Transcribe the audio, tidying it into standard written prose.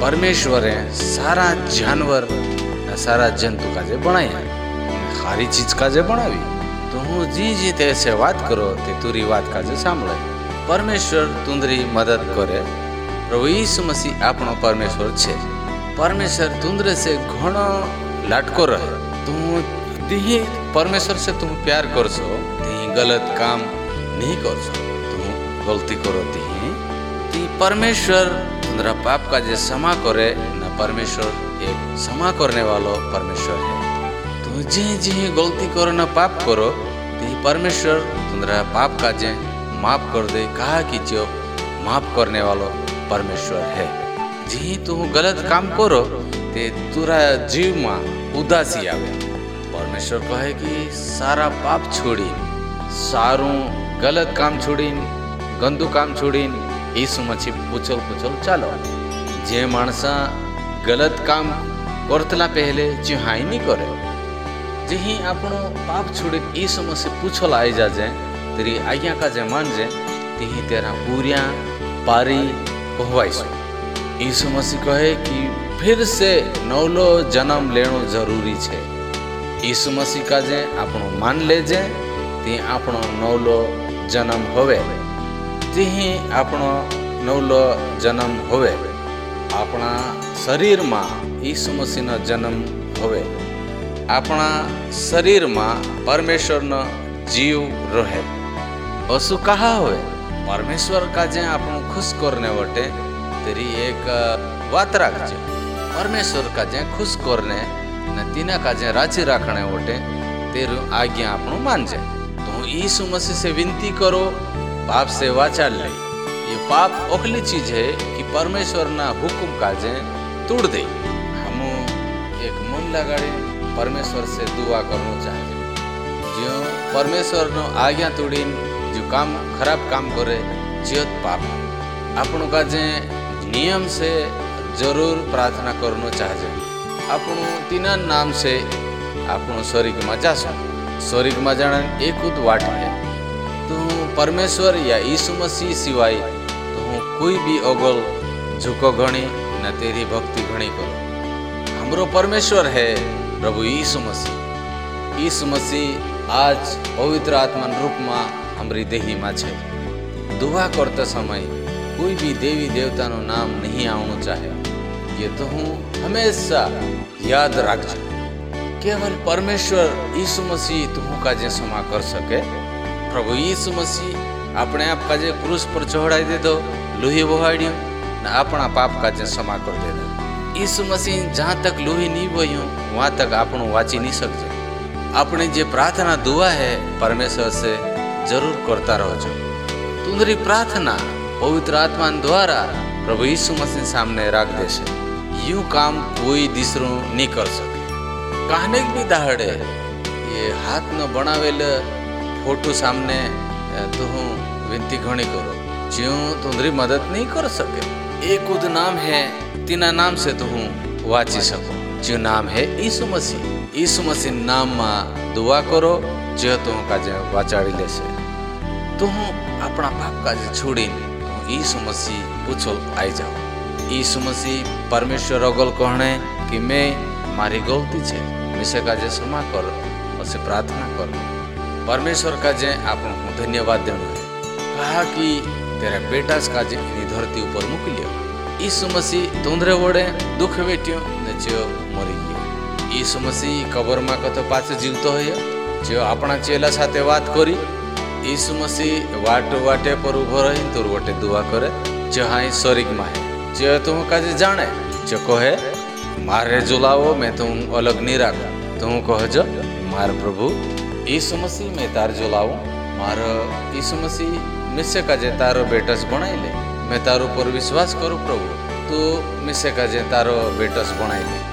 परमेश्वरे सारा जानवर सारा जंतु काजे बनाया, सारी चीज काजे बनावी। तो हूँ जी तेसे बात करो ते तुरी बात काजे सांभळे। परमेश्वर तुंदरी मदद करे। प्रभु यीशु मसीह आपनो परमेश्वर छे। परमेश्वर तुंदरे से घणो लाटको रहे। तू दी परमेश्वर से तुम प्यार करसो, ती गलत काम नहीं करसो, तुम गलती करो ती परमेश्वर तुंदरा पाप का जे क्षमा करे न। परमेश्वर एक क्षमा करने वालो परमेश्वर है। तू जी गलती करो न पाप करो ती परमेश्वर तुंदरा पाप का जे माफ कर दे। कहा कि जो माफ करने वालो परमेश्वर है। जी तू गलत काम करो ते तुरा जीव में उदासी आवे। परमेश्वर कहे कि सारा पाप छोड़ी, सारू गलत काम छोड़ी, गंदू काम छोड़ी यीशु मसीह पूछल चालो। जे माणसा गलत काम करतला पहले जे हाई नहीं करे, जे ही आपनो पाप छोड़ी यीशु मसीह पूछल आई जाए तेरी आज्ञा का जे मान जे ती तेरा पूरिया पारी कहवाईसो। यीशु मसीह कहे कि फिर से नौलो जन्म लेनो जरूरी छे। यीशु मसीह का जे आपनो मान ले जे ती आपनो नौलो जन्म होवे। ती आपनो नौलो जन्म होवे। अपना शरीर में यीशु मसीह न जन्म होवे। अपना शरीर में परमेश्वर न जीव रहे। असु कहा होवे परमेश्वर का जे आपनो खुश करने वटे तेरी एक बात राखजे। परमेश्वर का जे खुश करने न तीना का जे राजी राखने वटे तेरू आज्ञा आपनो मान जे। तो यीशु मसीह से विनती करो, पाप से वाचाल ले। ये पाप ओखली चीज है कि परमेश्वर ना हुक्म काजे तोड़ दे। हम एक मन लगाड़े परमेश्वर से दुआ करना चाहिए। जो परमेश्वर नो आज्ञा तोड़ी जो काम खराब काम करे जियत पाप आपनो काजे नियम से जरूर प्रार्थना करना चाहिए। आपनो तीना नाम से आपनो स्वर्ग में जासो। स्वर्ग में जाने एक वाट है। तो परमेश्वर या यीशु मसीह सिवाय तो कोई भी अगल झुको घणी न तेरी भक्ति घणी करो। हमरो परमेश्वर है प्रभु यीशु मसीह। यीशु मसीह आज पवित्र आत्मा रूप में हमारी देही में छे। दुआ करते समय कोई भी देवी देवता नो नाम नहीं आना चाहे। ये तो हूँ हमेशा याद रखो। केवल परमेश्वर यीशु मसीह तुहू का जे क्षमा कर सके। प्रभु यीशु मसीह अपने आप का जे क्रूस पर चढ़ाई दे दो, लोही बहाड़ियो न अपना पाप का जे क्षमा कर दे दो। यीशु मसीह जहाँ तक लोही नहीं बहियो वहाँ तक आपनो वाची नहीं सकते। अपने जे प्रार्थना दुआ है परमेश्वर से जरूर करता रहो। तुम्हारी प्रार्थना पवित्र आत्मा द्वारा प्रभु यीशु मसीह सामने रख दे से। यूँ काम कोई दूसरो नहीं कर सके। कहने भी दाहड़े ये हाथ न बनावेल फोटो सामने तो विनती घणी करो ज्यों तुम्हारी मदद नहीं कर सके। एक उद नाम है तीना नाम से तुम वाची सको जो नाम है यीशु मसीह। यीशु मसीह नाम में दुआ करो जो तुम का जे वाचाड़ी ले से। तुम अपना पाप का जे छोड़ी यीशु मसीह पूछो आई जाओ। यीशु मसीह परमेश्वर अगल कहने कि मैं मारी गलती छे मिसे का जे क्षमा कर उसे प्रार्थना कर। परमेश्वर का जे आपन धन्यवाद देना है। कहा कि तेरा बेटा का जे इन धरती ऊपर मोकलियो। यीशु मसीह तुंदरे वड़े दुख वेट्यो ने जो मरी गयो। यीशु मसीह कबर में कतो पाछो जीवतो है जो अपना चेला साथे बात करी। यीशु मसीह वाटे पर उभो रही तोर वटे दुआ करे जो हाँ स्वर्ग में है। जो तुम का जे जाने जो कहे मारे जुलाओ मैं तुम अलग नहीं रखो। तुम कह जो मार प्रभु यीशु मसीह मैं तार जुलाओ। मार यीशु मसीह मिसे का जे तारो बेटस बनाई ले। मैं तारो पर विश्वास करूँ प्रभु तो मिसे का जे तारो बेटस बनाई ले।